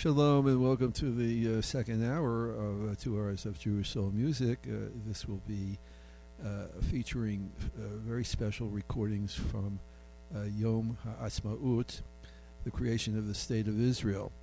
Shalom and welcome to the second hour of 2 hours of Jewish Soul Music. This will be featuring very special recordings from Yom HaAtzmaut, the creation of the State of Israel.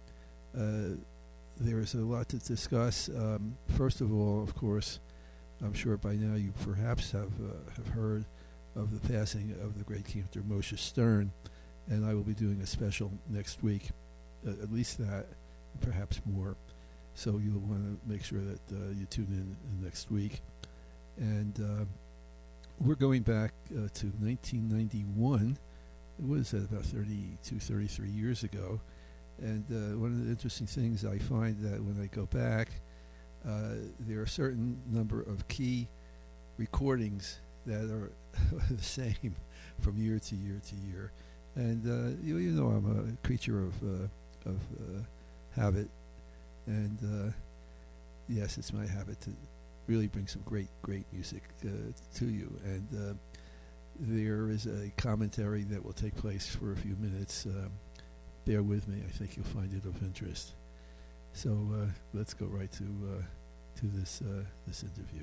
There is a lot to discuss. First of all, of course, I'm sure by now you perhaps have heard of the passing of the great Cantor Moshe Stern, and I will be doing a special next week, at least that, perhaps more. So you'll want to make sure that you tune in next week. And we're going back to 1991. It was about 32, 33 years ago. And one of the interesting things I find that when I go back, there are a certain number of key recordings that are the same from year to year to year. And you know I'm a creature of habit, and yes, it's my habit to really bring some great music to you. And there is a commentary that will take place for a few minutes. Bear with me; I think you'll find it of interest. So let's go right to this interview.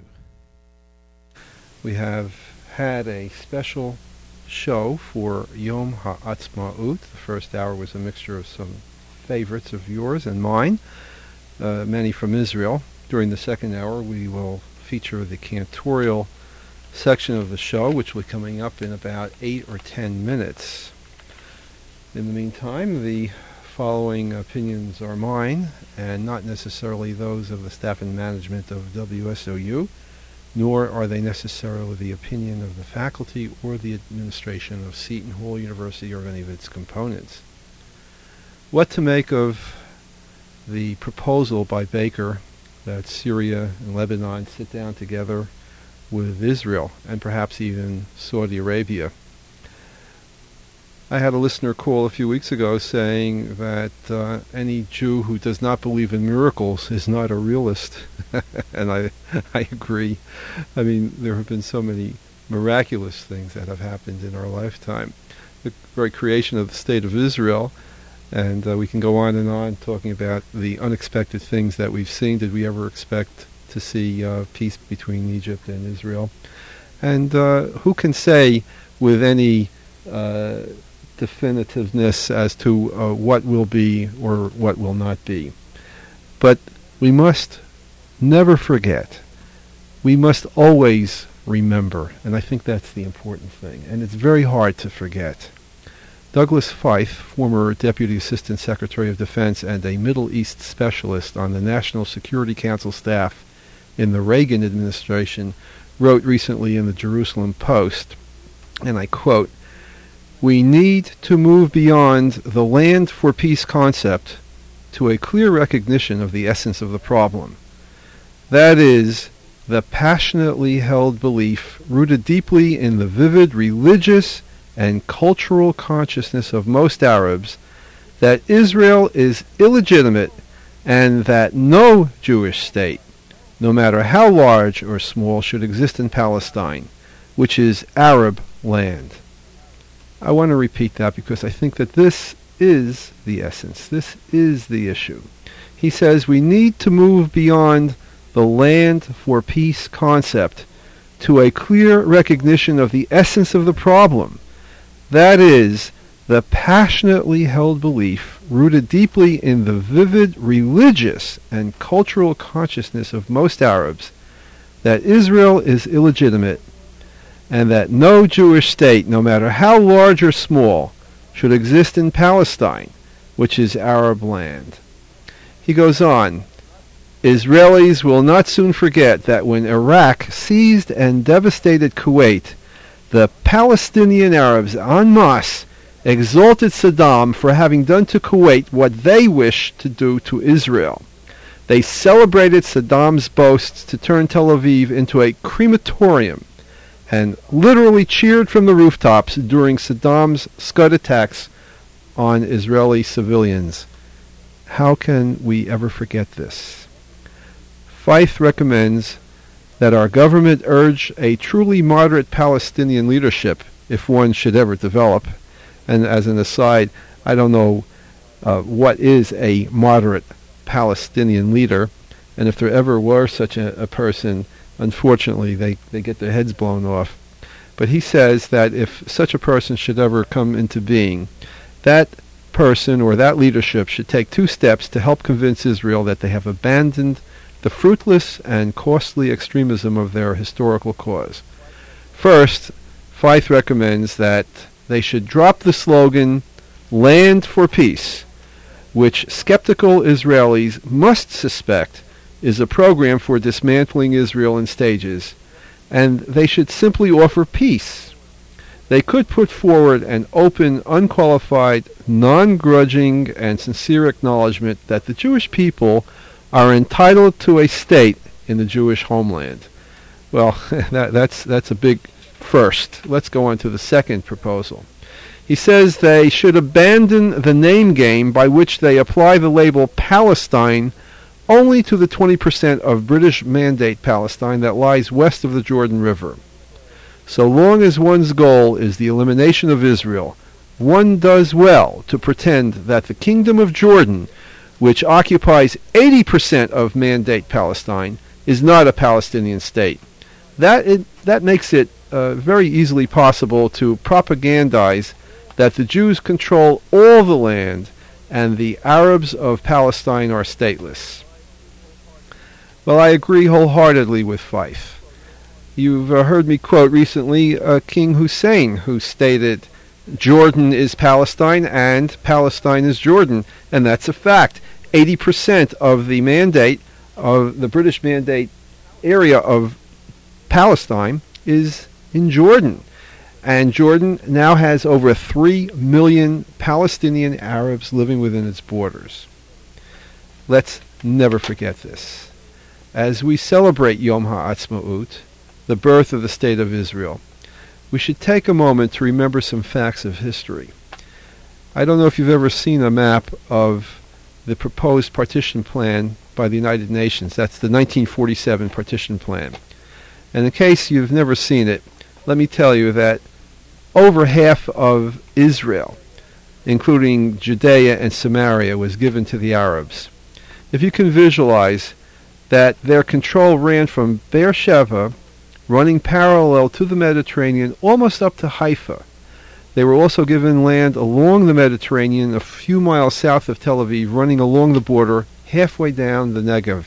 We have had a special show for Yom HaAtzmaut. The first hour was a mixture of some favorites of yours and mine, many from Israel. During the second hour, we will feature the cantorial section of the show, which will be coming up in about 8 or 10 minutes. In the meantime, the following opinions are mine, and not necessarily those of the staff and management of WSOU, nor are they necessarily the opinion of the faculty or the administration of Seton Hall University or any of its components. What to make of the proposal by Baker that Syria and Lebanon sit down together with Israel and perhaps even Saudi Arabia? I had a listener call a few weeks ago saying that any Jew who does not believe in miracles is not a realist. And I agree. I mean, there have been so many miraculous things that have happened in our lifetime. The very creation of the State of Israel, and we can go on and on talking about the unexpected things that we've seen. Did we ever expect to see peace between Egypt and Israel? And who can say with any definitiveness as to what will be or what will not be? But we must never forget. We must always remember, and I think that's the important thing, and it's very hard to forget. Douglas Feith, former Deputy Assistant Secretary of Defense and a Middle East specialist on the National Security Council staff in the Reagan administration, wrote recently in the Jerusalem Post, and I quote, "We need to move beyond the land for peace concept to a clear recognition of the essence of the problem. That is, the passionately held belief rooted deeply in the vivid religious and cultural consciousness of most Arabs that Israel is illegitimate and that no Jewish state, no matter how large or small, should exist in Palestine, which is Arab land." I want to repeat that because I think that this is the essence. This is the issue. He says we need to move beyond the land for peace concept to a clear recognition of the essence of the problem. That is, the passionately held belief rooted deeply in the vivid religious and cultural consciousness of most Arabs that Israel is illegitimate and that no Jewish state, no matter how large or small, should exist in Palestine, which is Arab land. He goes on, Israelis will not soon forget that when Iraq seized and devastated Kuwait, the Palestinian Arabs en masse exalted Saddam for having done to Kuwait what they wished to do to Israel. They celebrated Saddam's boasts to turn Tel Aviv into a crematorium and literally cheered from the rooftops during Saddam's Scud attacks on Israeli civilians. How can we ever forget this? Feith recommends that our government urge a truly moderate Palestinian leadership, if one should ever develop. And as an aside, I don't know what is a moderate Palestinian leader. And if there ever were such a person, unfortunately, they get their heads blown off. But he says that if such a person should ever come into being, that person or that leadership should take 2 steps to help convince Israel that they have abandoned the fruitless and costly extremism of their historical cause. First, Feith recommends that they should drop the slogan, "Land for Peace," which skeptical Israelis must suspect is a program for dismantling Israel in stages, and they should simply offer peace. They could put forward an open, unqualified, non-grudging, and sincere acknowledgement that the Jewish people are entitled to a state in the Jewish homeland. Well, that's a big first. Let's go on to the second proposal. He says they should abandon the name game by which they apply the label Palestine only to the 20% of British Mandate Palestine that lies west of the Jordan River. So long as one's goal is the elimination of Israel, one does well to pretend that the Kingdom of Jordan, which occupies 80% of Mandate Palestine, is not a Palestinian state. That makes it very easily possible to propagandize that the Jews control all the land and the Arabs of Palestine are stateless. Well, I agree wholeheartedly with Feith. You've heard me quote recently King Hussein, who stated, "Jordan is Palestine and Palestine is Jordan," and that's a fact. 80% of the mandate, of the British Mandate area of Palestine, is in Jordan. And Jordan now has over 3 million Palestinian Arabs living within its borders. Let's never forget this. As we celebrate Yom HaAtzmaut, the birth of the State of Israel, we should take a moment to remember some facts of history. I don't know if you've ever seen a map of the proposed partition plan by the United Nations. That's the 1947 partition plan. And in case you've never seen it, let me tell you that over half of Israel, including Judea and Samaria, was given to the Arabs. If you can visualize that their control ran from Beersheba, running parallel to the Mediterranean, almost up to Haifa. They were also given land along the Mediterranean, a few miles south of Tel Aviv, running along the border, halfway down the Negev.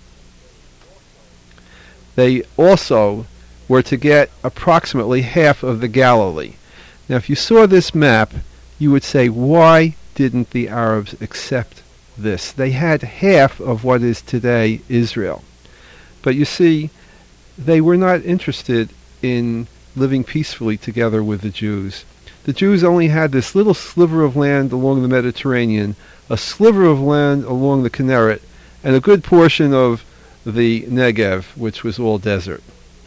They also were to get approximately half of the Galilee. Now, if you saw this map, you would say, why didn't the Arabs accept this? They had half of what is today Israel. But you see, they were not interested in living peacefully together with the Jews. The Jews only had this little sliver of land along the Mediterranean, a sliver of land along the Kinneret, and a good portion of the Negev, which was all desert.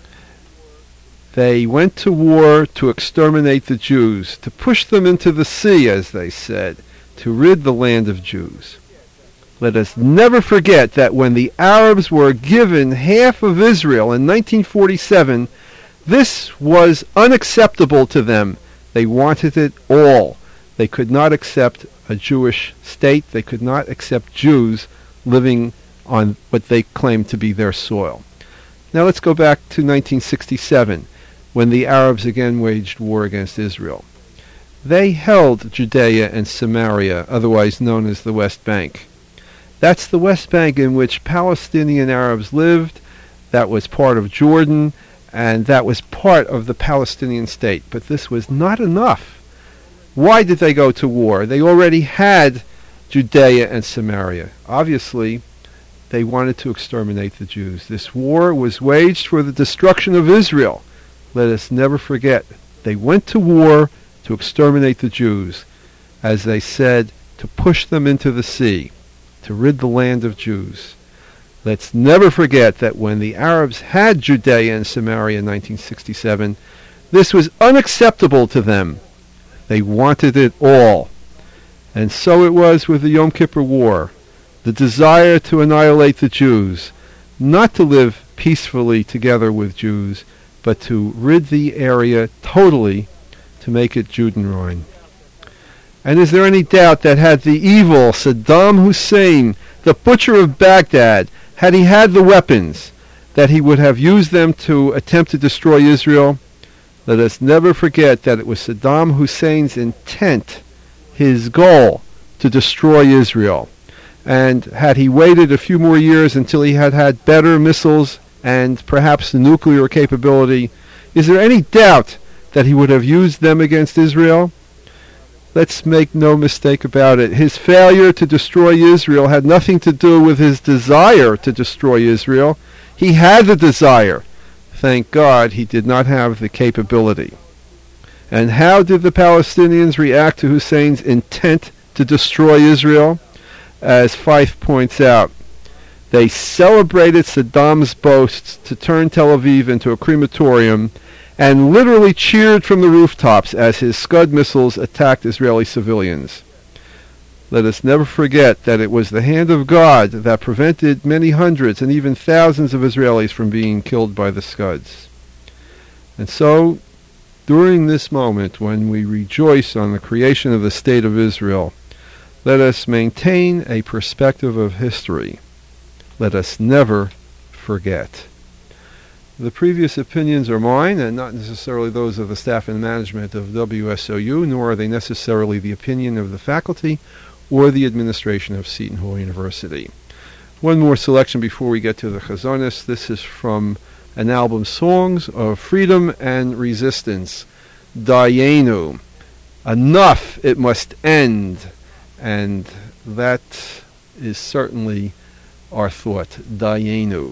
They went to war to exterminate the Jews, to push them into the sea, as they said, to rid the land of Jews. Let us never forget that when the Arabs were given half of Israel in 1947, this was unacceptable to them. They wanted it all. They could not accept a Jewish state. They could not accept Jews living on what they claimed to be their soil. Now let's go back to 1967, when the Arabs again waged war against Israel. They held Judea and Samaria, otherwise known as the West Bank. That's the West Bank in which Palestinian Arabs lived. That was part of Jordan, and that was part of the Palestinian state. But this was not enough. Why did they go to war? They already had Judea and Samaria. Obviously, they wanted to exterminate the Jews. This war was waged for the destruction of Israel. Let us never forget, they went to war to exterminate the Jews, as they said, to push them into the sea, to rid the land of Jews. Let's never forget that when the Arabs had Judea and Samaria in 1967, this was unacceptable to them. They wanted it all. And so it was with the Yom Kippur War, the desire to annihilate the Jews, not to live peacefully together with Jews, but to rid the area totally, to make it Judenrein. And is there any doubt that had the evil Saddam Hussein, the butcher of Baghdad, had he had the weapons, that he would have used them to attempt to destroy Israel? Let us never forget that it was Saddam Hussein's intent, his goal, to destroy Israel. And had he waited a few more years until he had had better missiles and perhaps the nuclear capability, is there any doubt that he would have used them against Israel? Let's make no mistake about it. His failure to destroy Israel had nothing to do with his desire to destroy Israel. He had the desire. Thank God he did not have the capability. And how did the Palestinians react to Hussein's intent to destroy Israel? As Fife points out, they celebrated Saddam's boasts to turn Tel Aviv into a crematorium and literally cheered from the rooftops as his Scud missiles attacked Israeli civilians. Let us never forget that it was the hand of God that prevented many hundreds and even thousands of Israelis from being killed by the Scuds. And so, during this moment when we rejoice on the creation of the State of Israel, let us maintain a perspective of history. Let us never forget. The previous opinions are mine and not necessarily those of the staff and management of WSOU, nor are they necessarily the opinion of the faculty or the administration of Seton Hall University. One more selection before we get to the Chazonis. This is from an album, Songs of Freedom and Resistance, Dayenu. Enough, it must end. And that is certainly our thought, Dayenu.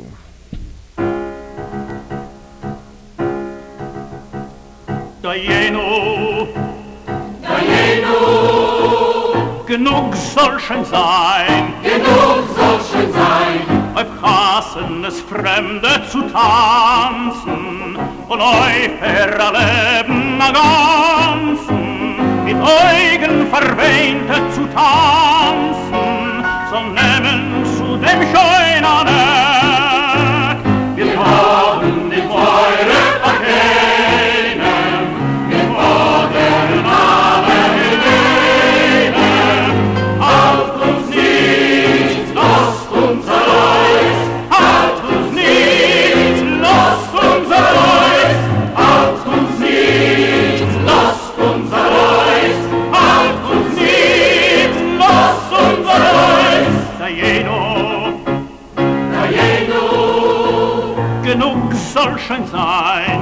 Dayenu, Dayenu, genug soll schon sein, auf Hassenes Fremde zu tanzen und euch erleben am Ganzen, mit Augen verwehnte zu tanzen, so nehmen zu dem schönen Eck. Wir haben die Feuer verkennen, wir fordern alle Helenen. Halt uns nicht, lasst uns Reis, halt uns nicht, lasst uns Reis, halt uns nicht, lasst uns Reis, halt uns nicht, lasst uns Reis. Dayenu, genug soll schon sein,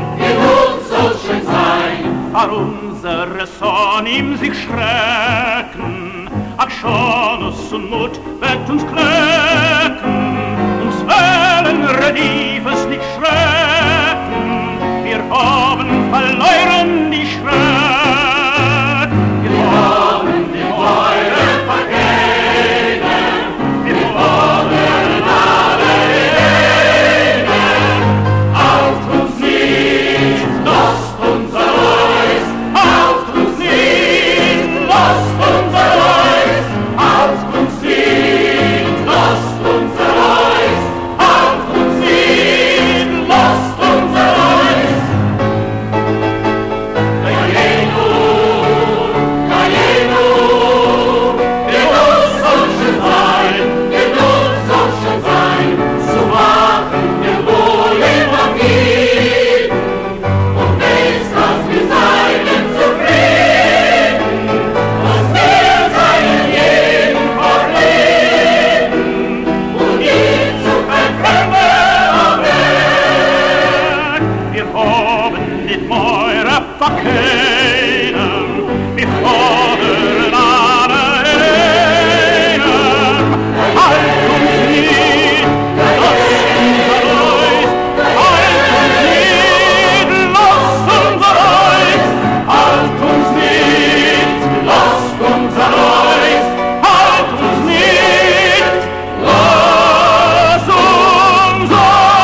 vor unsere Sonn ihm sich schrecken, ach schon us und Mut wird uns kläcken, uns Wellen Rediefes nicht schrecken, wir haben verloren die Schreck, wir haben die Feuer vergeben, wir fordern alle Helenen, halt uns nicht, lasst uns Reis, halt uns nicht, lasst uns Reis, halt uns nicht, lasst uns Reis, halt uns nicht, lasst uns Reis. Dayenu, genug soll schon sein, zu wachen wir wohl immer Frieden, und nicht, dass wir seien zufrieden, dass wir seien jeden verlegen, und ihn zu verkörpern weg. Wir haben nicht mehr verkennen, wir fordern alle Helenen. Halt uns nicht, lasst unser Reis, halt uns nicht, lasst unser Reis, halt uns nicht, lasst unser Reis, halt uns nicht, lasst unser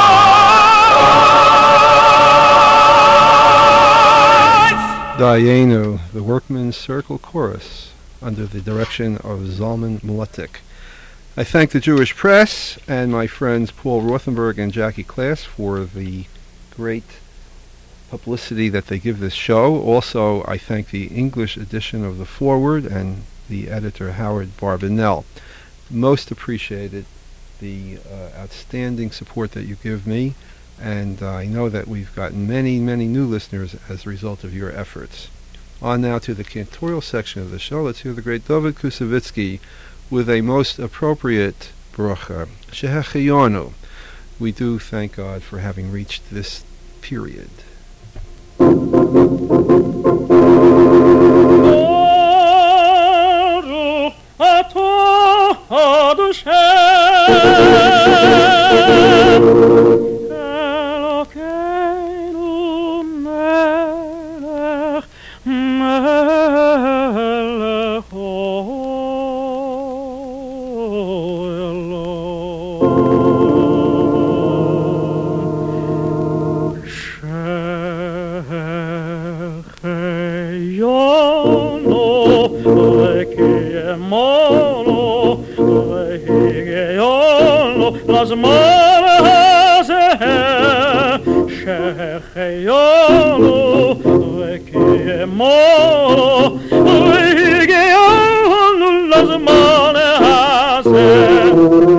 Reis. Dayenu, the Workmen's Circle Chorus, under the direction of Zalman Maletic. I thank the Jewish Press and my friends Paul Rothenberg and Jackie Klass for the great publicity that they give this show. Also, I thank the English edition of the Forward and the editor Howard Barbanel. Most appreciated the outstanding support that you give me, and I know that we've gotten many, many new listeners as a result of your efforts. On now to the cantorial section of the show. Let's hear the great David Kusevitsky with a most appropriate bracha, Shehecheyonu. We do thank God for having reached this period. Baruch atah Hashem Elokeinu melech melech olam Shehecheyonu Lekiyemonu Lehigeyonu Lazman hazeh Shehecheyonu Lekiyemonu Lehigeyonu Lazman hazeh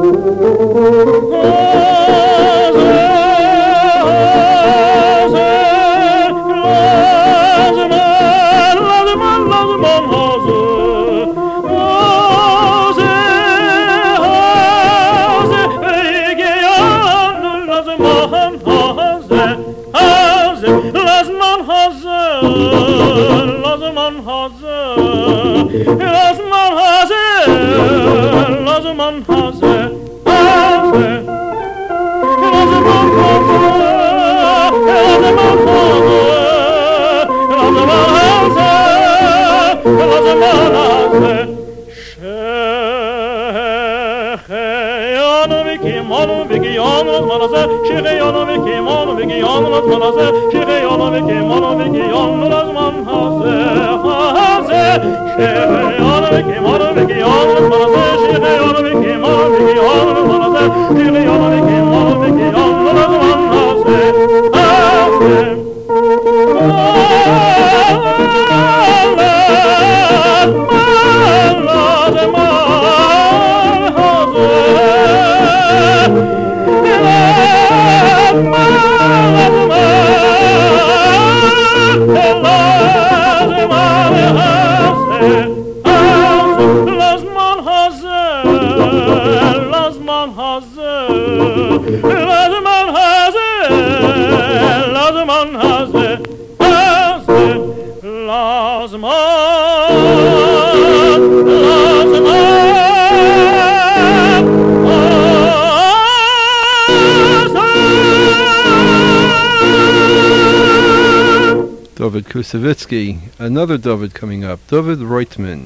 David Kusevitsky, another David coming up, David Reutemann.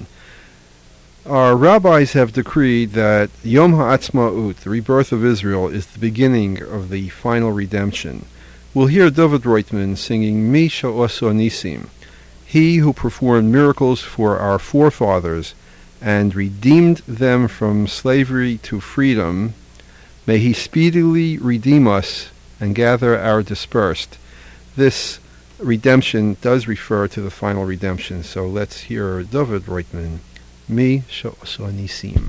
Our rabbis have decreed that Yom HaAtzmaut, the rebirth of Israel, is the beginning of the final redemption. We'll hear David Reutemann singing Mi She'oso Nisim, he who performed miracles for our forefathers and redeemed them from slavery to freedom. May he speedily redeem us and gather our dispersed. This redemption does refer to the final redemption, so let's hear David Reutemann, Mi She'oso Nisim.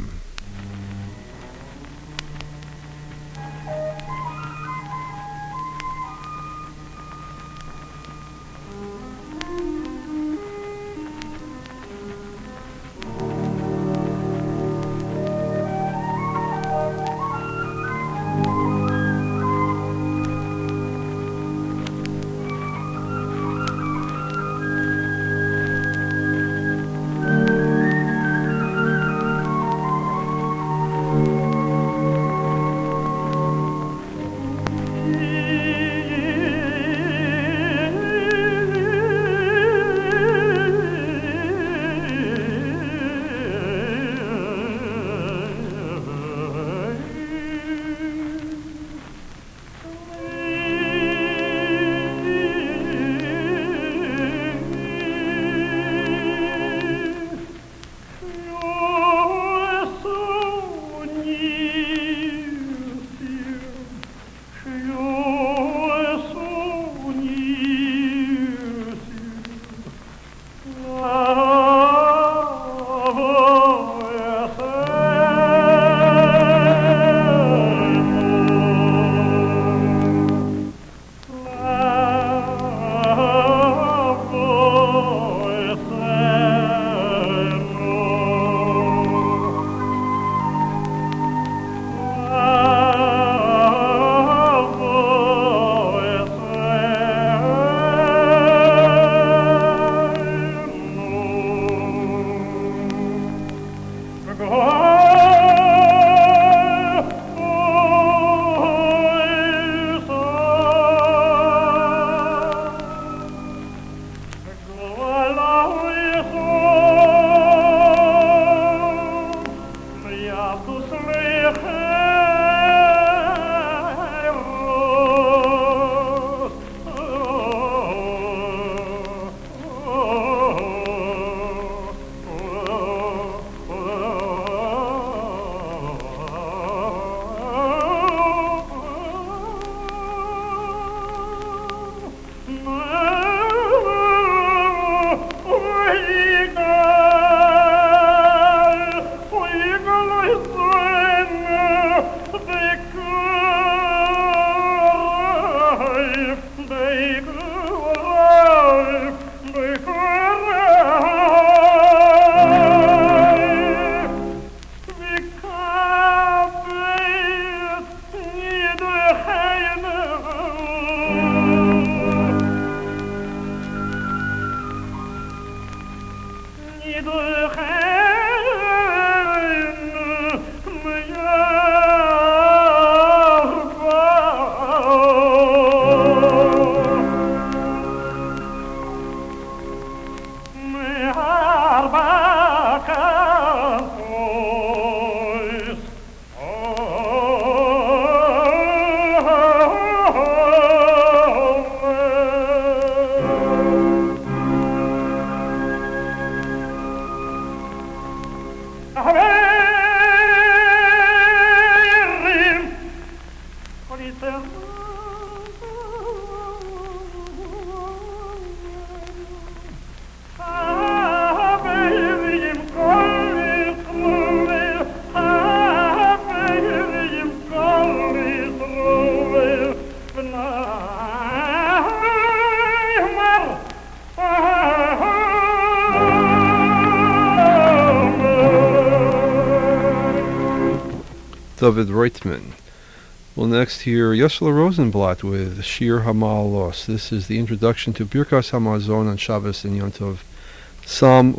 David Reutemann. We'll next hear Yossele Rosenblatt with Shir HaMa'alos. This is the introduction to Birkas HaMazon on Shabbos and Yom Tov, Psalm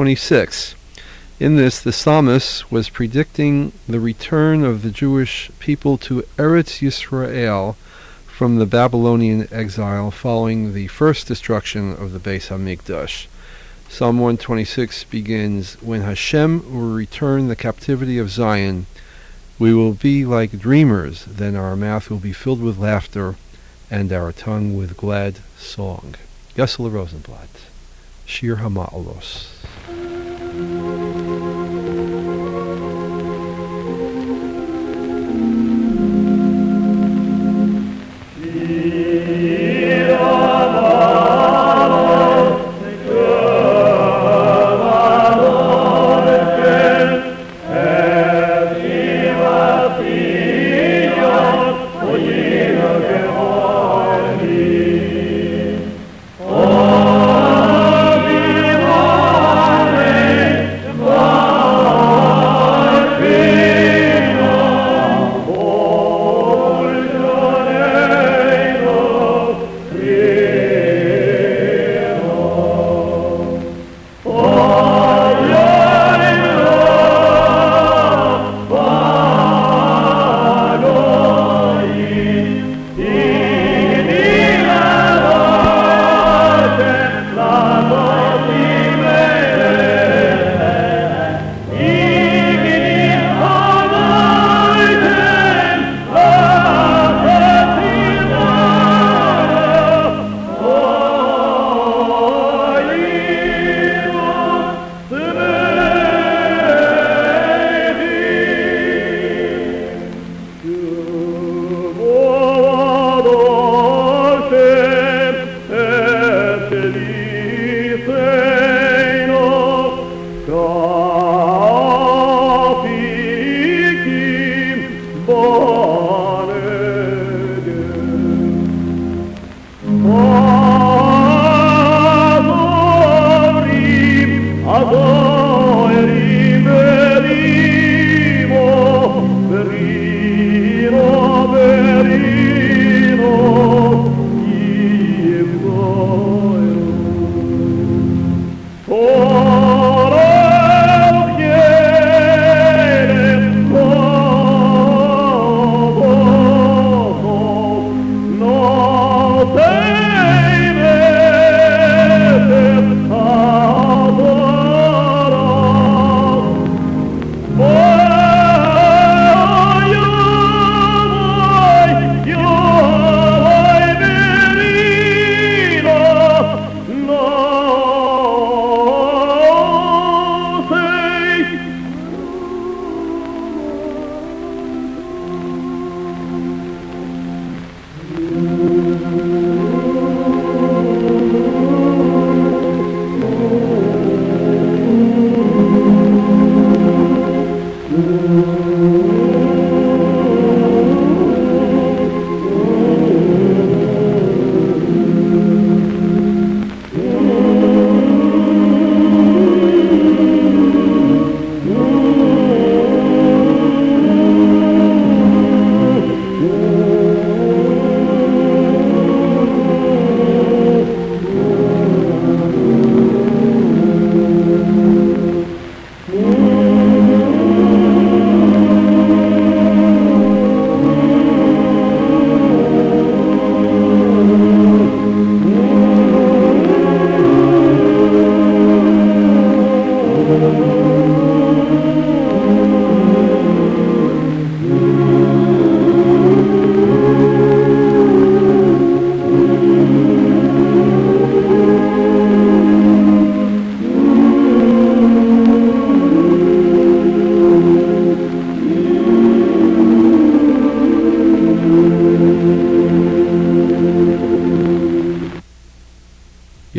126. In this, the psalmist was predicting the return of the Jewish people to Eretz Yisrael from the Babylonian exile following the first destruction of the Beis HaMikdash. Psalm 126 begins, "When Hashem will return the captivity of Zion, we will be like dreamers, then our mouth will be filled with laughter and our tongue with glad song." Yossele Rosenblatt, Shir HaMa'alos.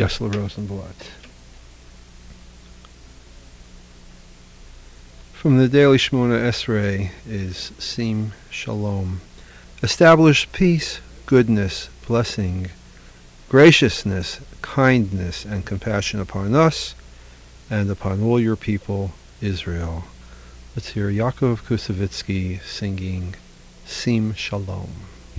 Yesler Rosenblatt. From the Daily Shemona Esrei is Sim Shalom. Establish peace, goodness, blessing, graciousness, kindness, and compassion upon us and upon all your people, Israel. Let's hear Yaakov Kusevitsky singing Sim Shalom.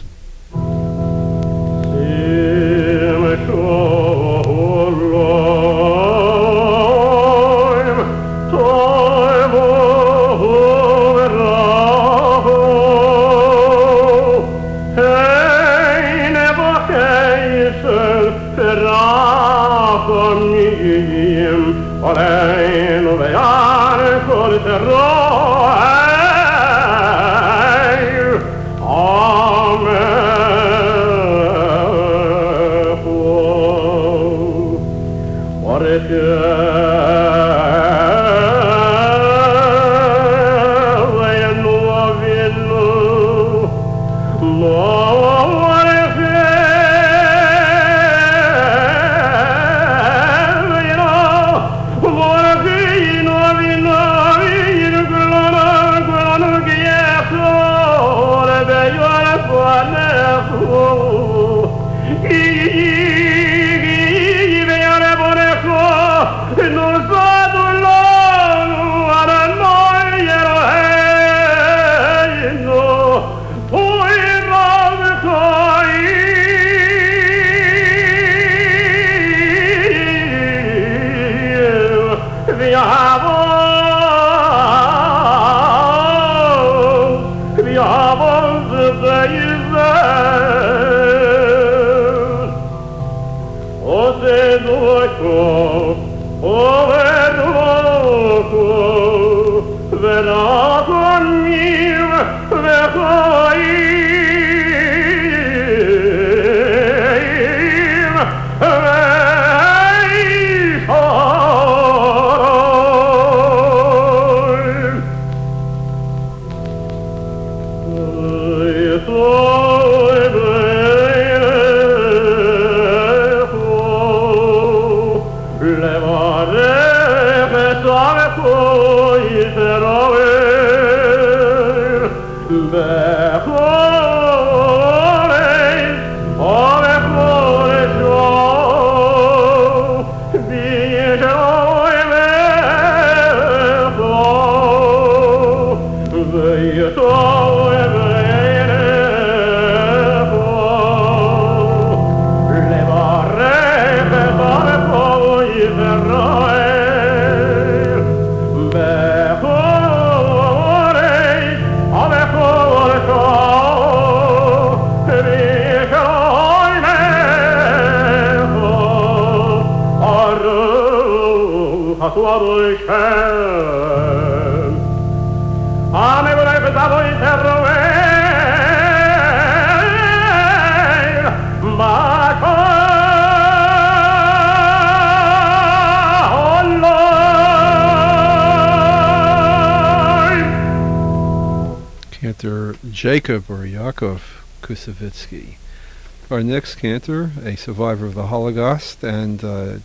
Cantor Jacob or Yaakov Kusevitsky. Our next cantor, a survivor of the Holocaust and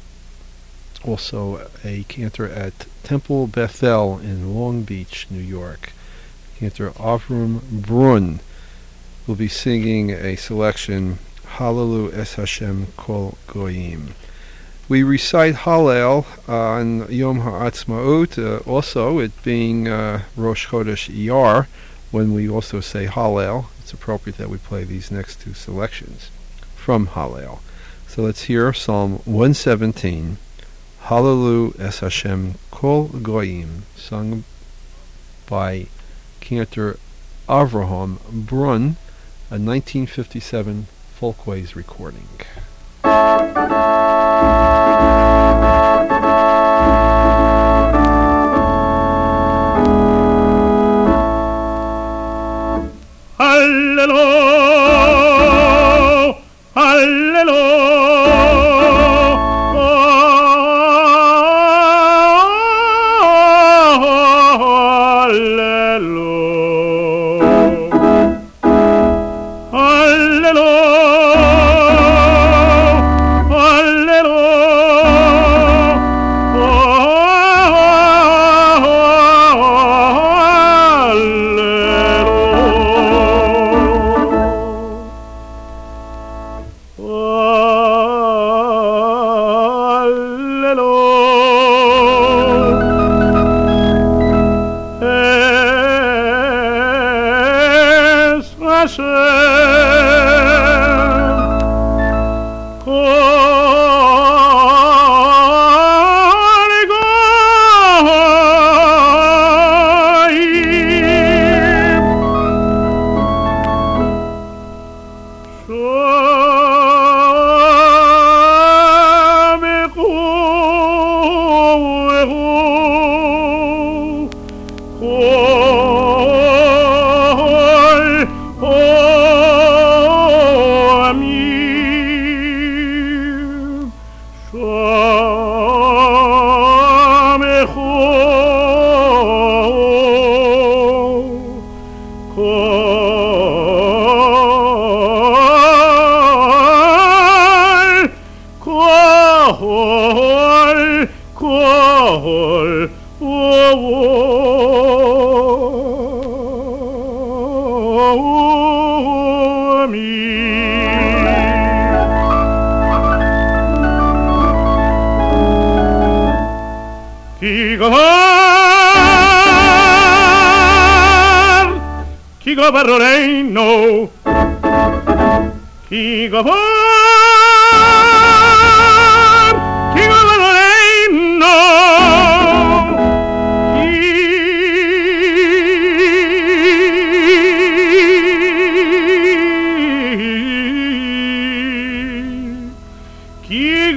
also a cantor at Temple Bethel in Long Beach, New York. Cantor Avram Brun will be singing a selection, Hallelu Es Hashem Kol Goyim. We recite Hallel on Yom HaAtzmaut, also it being Rosh Chodesh Iyar, when we also say Hallel. It's appropriate that we play these next two selections from Hallel. So let's hear Psalm 117, Hallelu Es Hashem Kol Goyim, sung by Cantor Avraham Brun, a 1957 Folkways recording. Hallelujah, hallelujah, hallelujah. Reino, chi gover, chi governo, chi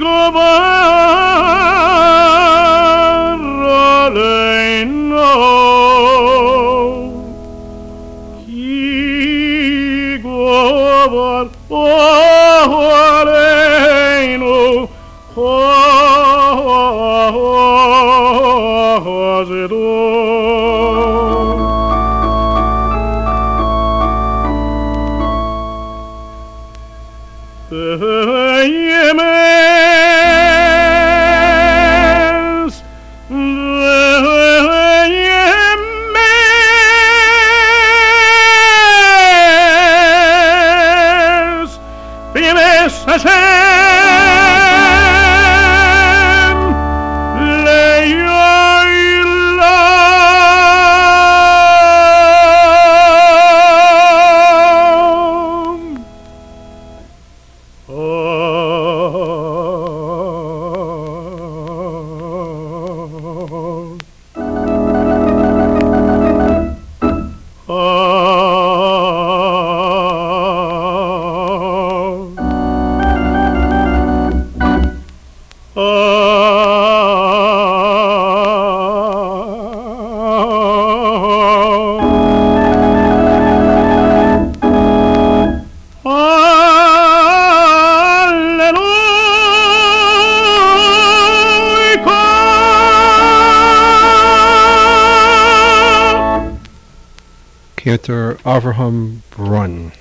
Cantor Avraham Brun.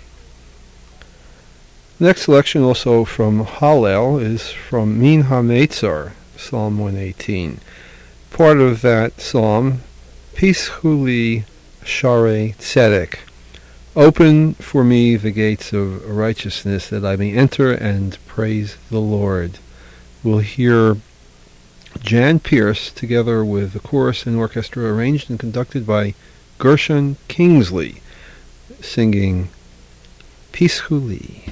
Next selection, also from Hallel, is from Min HaMeitzar, Psalm 118. Part of that psalm, Pishuli Share Tzedek. Open for me the gates of righteousness, that I may enter and praise the Lord. We'll hear Jan Pierce together with the chorus and orchestra, arranged and conducted by Gershon Kingsley, singing Pishuli.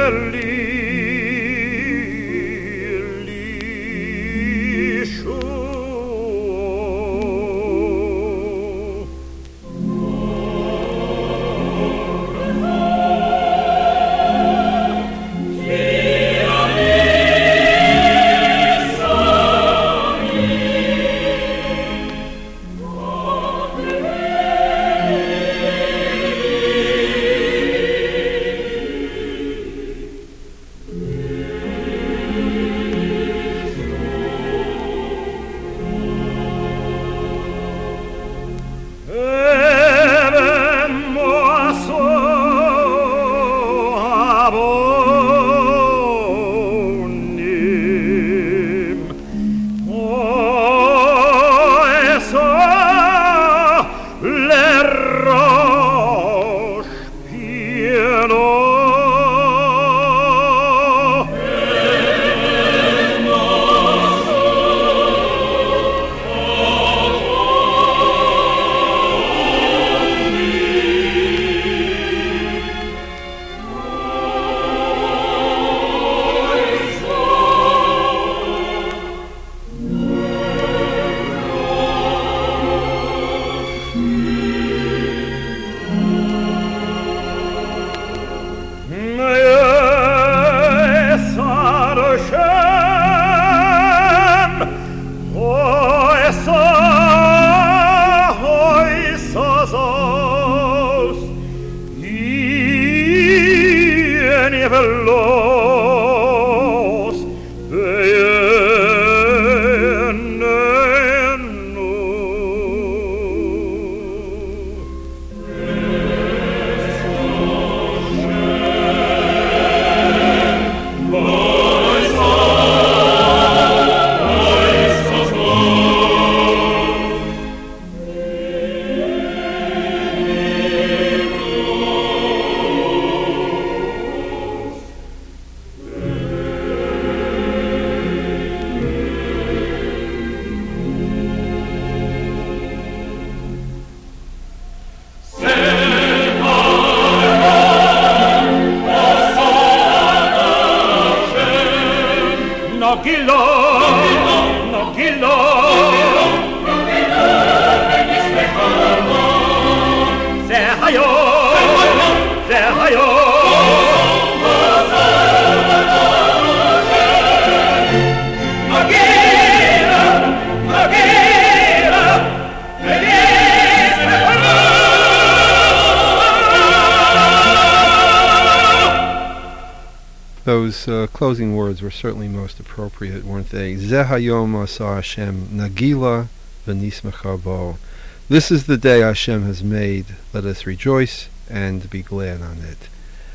Those closing words were certainly most appropriate, weren't they? Zeh hayom asa Hashem nagila v'nismecha bo. This is the day Hashem has made. Let us rejoice and be glad on it.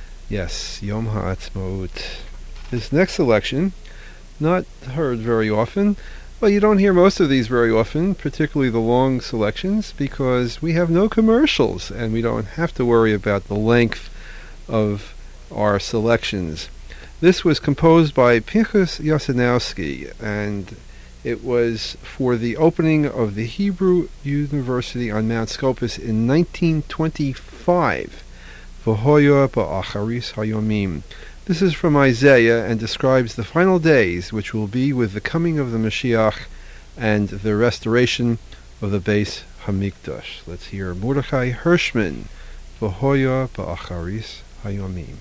Yes, Yom Ha'atzmaut. This next selection, not heard very often. Well, you don't hear most of these very often, particularly the long selections, because we have no commercials and we don't have to worry about the length of our selections. This was composed by Pinchas Yasinowski, and it was for the opening of the Hebrew University on Mount Scopus in 1925. V'hoya ba'acharis hayomim. This is from Isaiah and describes the final days, which will be with the coming of the Mashiach and the restoration of the Beis Hamikdash. Let's hear Mordechai Hirschman, V'hoya ba'acharis hayomim.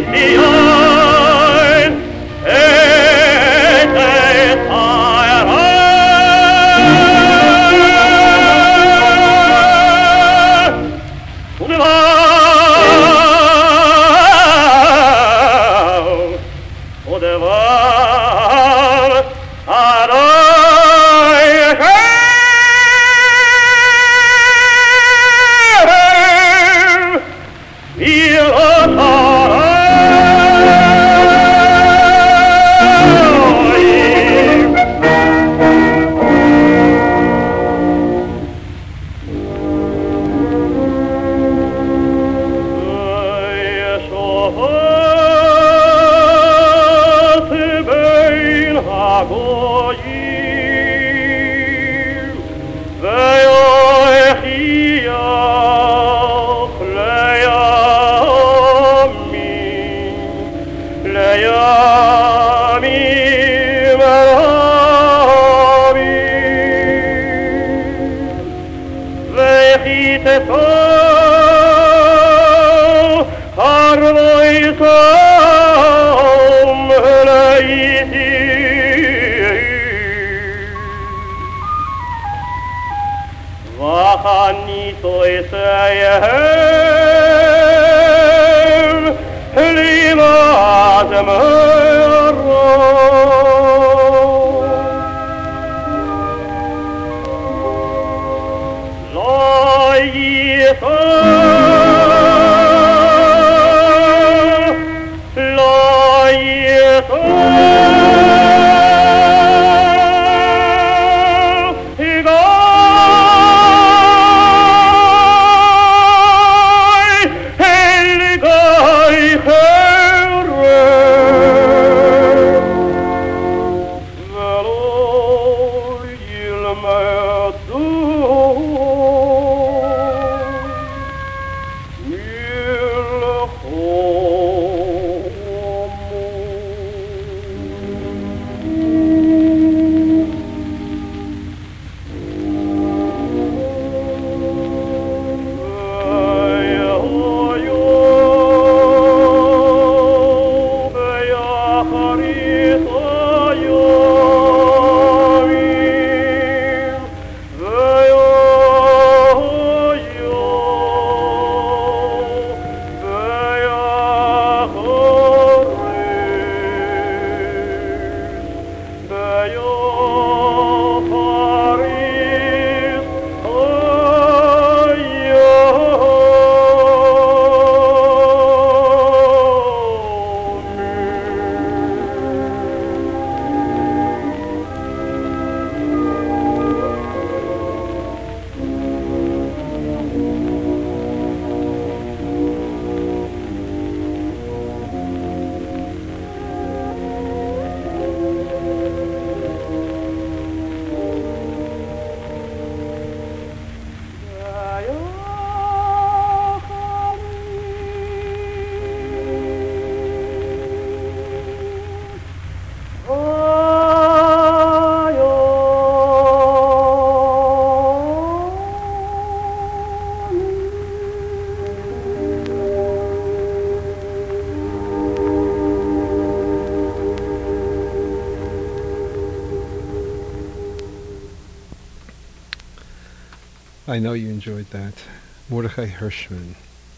I know you enjoyed that. Mordechai Hirschman.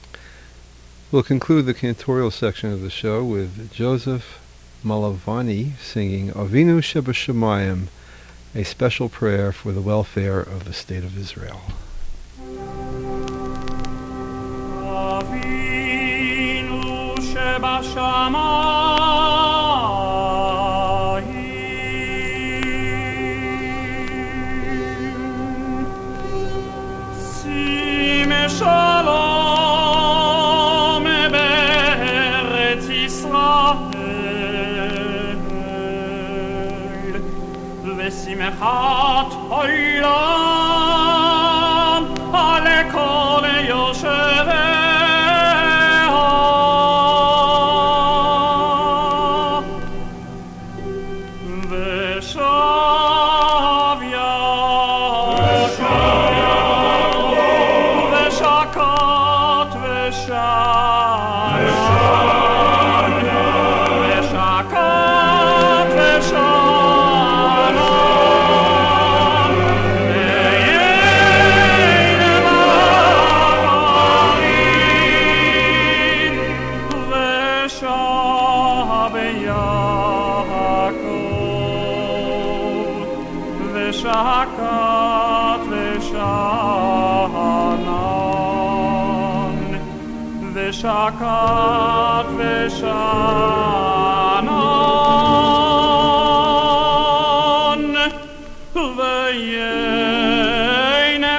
We'll conclude the cantorial section of the show with Joseph Malavani singing Avinu Shebashamayim, a special prayer for the welfare of the State of Israel. Avinu Shebashamayim Shalom be'eretz Yisrael v'simchat olam ale kol yoshevei v'shavya ביעקב ושקט ושאנן ושקט ושאנן ויינה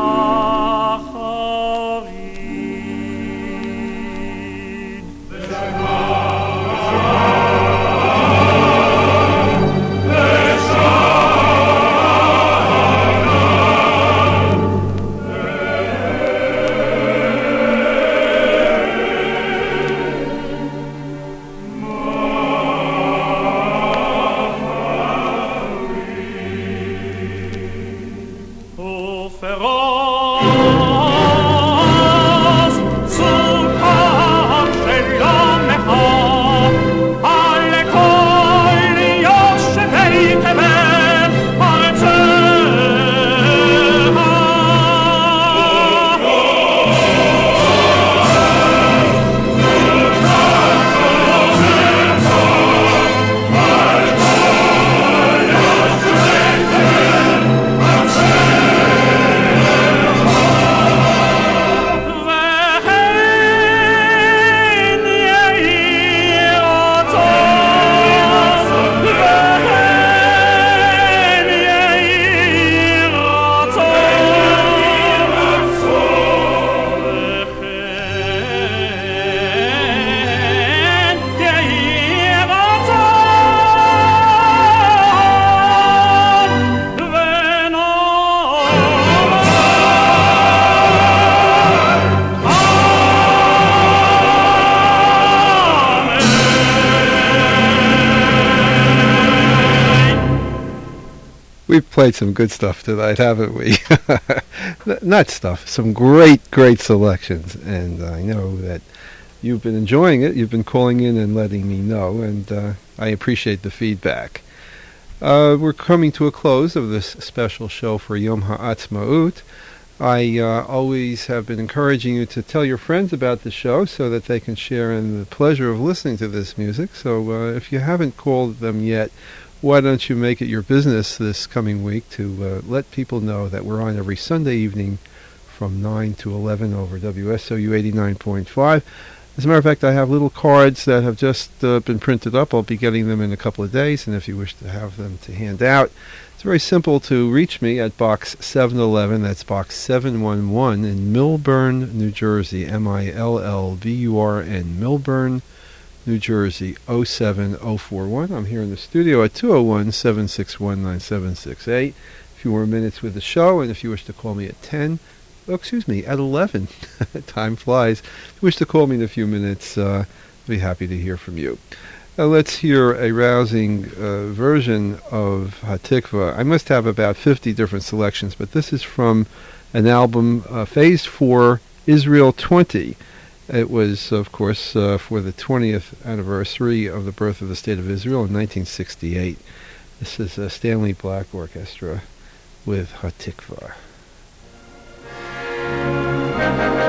מחריד We've played some good stuff tonight, haven't we? Not stuff, some great selections, and I know that you've been enjoying it. You've been calling in and letting me know, and I appreciate the feedback. We're coming to a close of this special show for Yom Ha'atzmaut. I always have been encouraging you to tell your friends about the show so that they can share in the pleasure of listening to this music. So if you haven't called them yet, why don't you make it your business this coming week to let people know that we're on every Sunday evening from 9 to 11 over WSOU 89.5. As a matter of fact, I have little cards that have just been printed up. I'll be getting them in a couple of days, and if you wish to have them to hand out, it's very simple to reach me at Box 711. That's Box 711 in Millburn, New Jersey, Millburn, Millburn, New Jersey 07041. I'm here in the studio at 201-761-9768. A few more minutes with the show, and if you wish to call me at 11. Time flies. If you wish to call me in a few minutes, I'll be happy to hear from you. Let's hear a rousing version of Hatikva. I must have about 50 different selections, but this is from an album, Phase 4, Israel 20. It was, of course, for the 20th anniversary of the birth of the State of Israel in 1968. This is a Stanley Black Orchestra with Hatikva.